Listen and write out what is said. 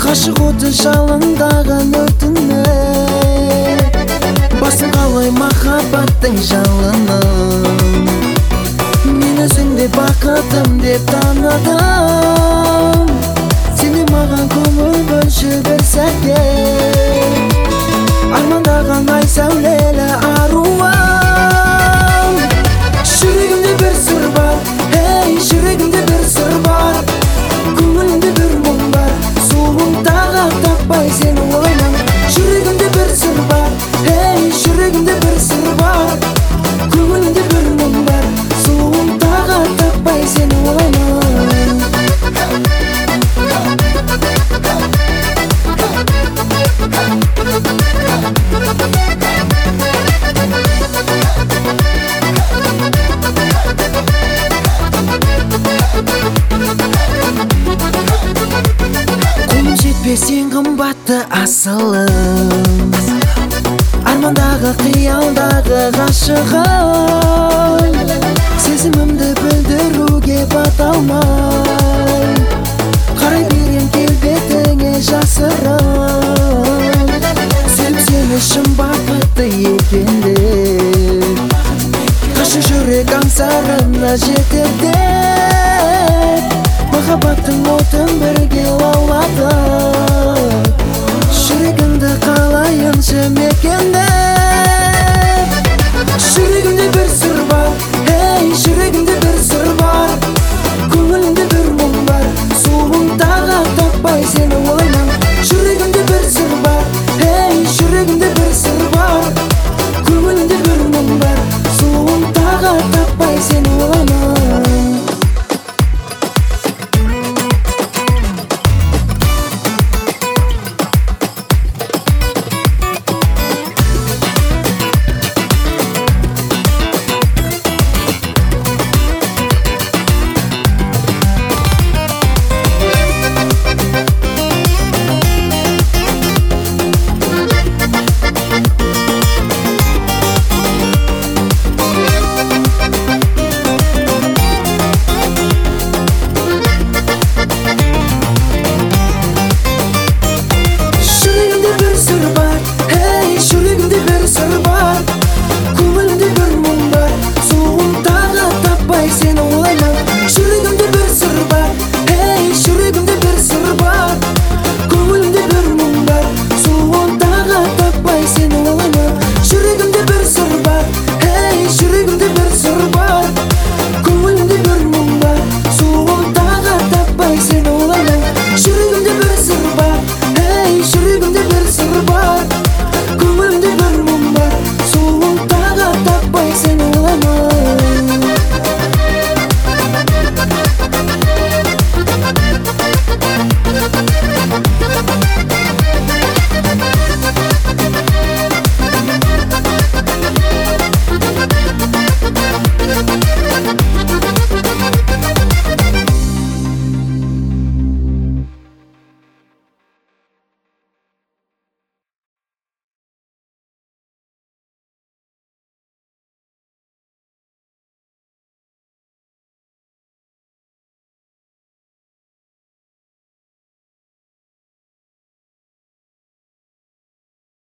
Ғашық оты жалындаған өтіне басым қалай махаббаттың жалының. Мен өзіңді бақытым деп таныдым. Сені маған көңіл бөлші бір сәтке, армандаған ай сәулелі аруым. Жүрегімде бір сыр бар, ей, жүрегімде бір сыр бар. Көңілімде бір мұң бар, суым тағақ таппай сені ойлам. Жүрегімде бір сыр бар, ей, жүрегімде бір сыр бар. Көңілімде бір мұң бар, суым тағақ таппай сені ойлам. Сен қымбатты асылым, армандағы қиялдағы ғашығым. Сезімімді білдіруге бата алмай, қарай берем келбетіңе жасырын. Сен үшін бақытты екенде, қашы жүрек аңсарына жетерде. Махаббаттың отын бірге лаулатып, жүрегімді қалайыншы мекенде.